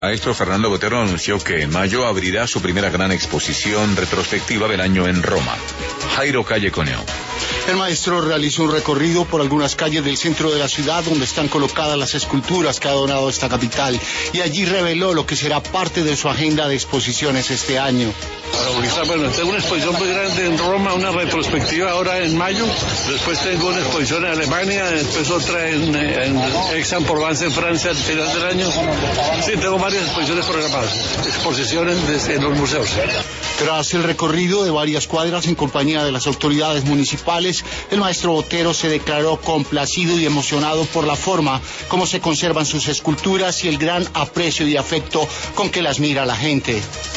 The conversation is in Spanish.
Maestro Fernando Botero anunció que en mayo abrirá su primera gran exposición retrospectiva del año en Roma. Jairo Calle Coneo. El maestro realizó un recorrido por algunas calles del centro de la ciudad donde están colocadas las esculturas que ha donado esta capital y allí reveló lo que será parte de su agenda de exposiciones este año. Bueno, tengo una exposición muy grande en Roma, una retrospectiva ahora en mayo, después tengo una exposición en Alemania, después otra en Aix-en-Provence en Francia al final del año. Sí, tengo varias exposiciones programadas, exposiciones en los museos. Tras el recorrido de varias cuadras en compañía de las autoridades municipales, el maestro Botero se declaró complacido y emocionado por la forma como se conservan sus esculturas y el gran aprecio y afecto con que las mira la gente.